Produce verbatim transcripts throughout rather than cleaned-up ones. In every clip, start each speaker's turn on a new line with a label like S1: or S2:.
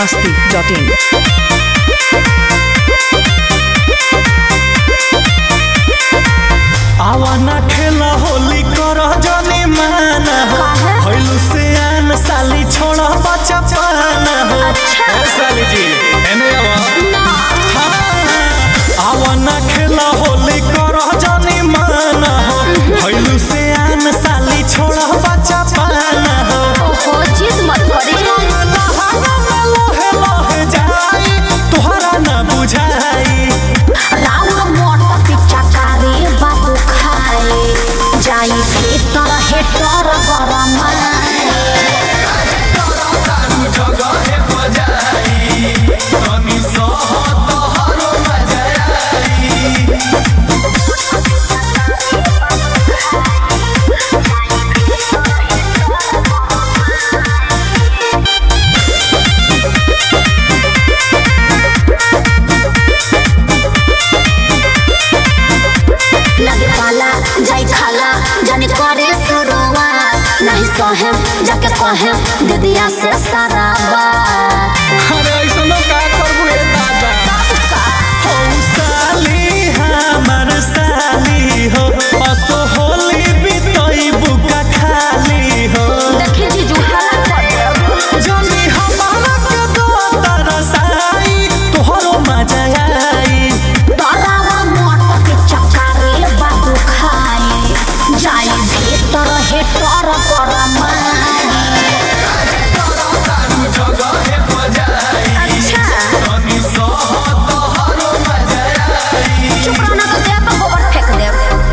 S1: masti dot in.
S2: आवाना खेला होली कर जनी माना हो भइलु से आन साली छोड़ बच्चा पाना हो ए साली जी एने आवा आवाना खेला होली कर जनी माना हो भइलु से आन साली छोड़ बच्चा पाना हो
S3: ओहो जिद मत करे
S2: लहे लहे जाई तोहरा ना बुझाई
S3: राउर मोट पिच्चा करे बाबू खाए जाई हेटर हेटर गरम लगे पाला जाई खाला जाने करे सुरुआ नहीं सहे जाके कहे दे दिया से सारा बात
S2: अरे ऐसा नो का करबू ए दादा हो साली हमर साली हो असो होली बितई बुका खाली हो
S3: देखी जीजू हाला कर
S2: जनी हमारा के दो तरसाई तोहरो मजा आई
S3: तोरा मोट के चक्कर बाबू खाए जाई भीतर हेटर गरम अच्छा चुप रहना तो देह पर गोबर फेंक दे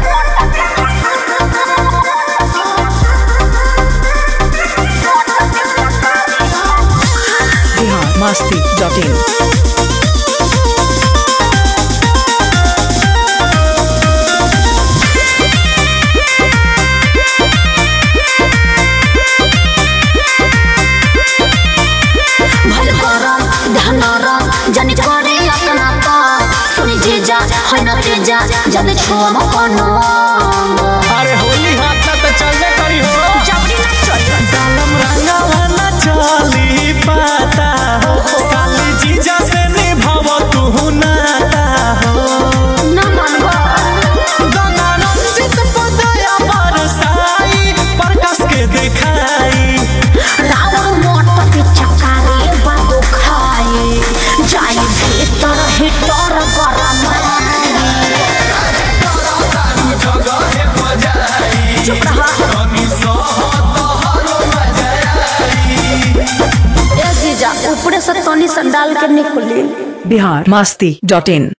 S1: Bihar masti dot in.
S3: भल गरम धनरम जन करे अपना तो सुनी जेजा है न तेजा जन छोम कोनो
S2: अरे होली हाथ ना तो चलबे करी हो
S3: जबरी ना चल
S2: दालम रंगावा ना चली पाता हो साली जीजा से निभाव तू नाता हो
S3: न मनवा
S2: गंगा रंजित पदया बरसाई प्रकाश के दिखाई
S3: रावण मोट के चक्कारे बाबू खाए जाई भीतर हिटर गरम चुप रहा ए जीजा ऊपरे से तनी संडाल के निकली
S1: Bihar masti dot in.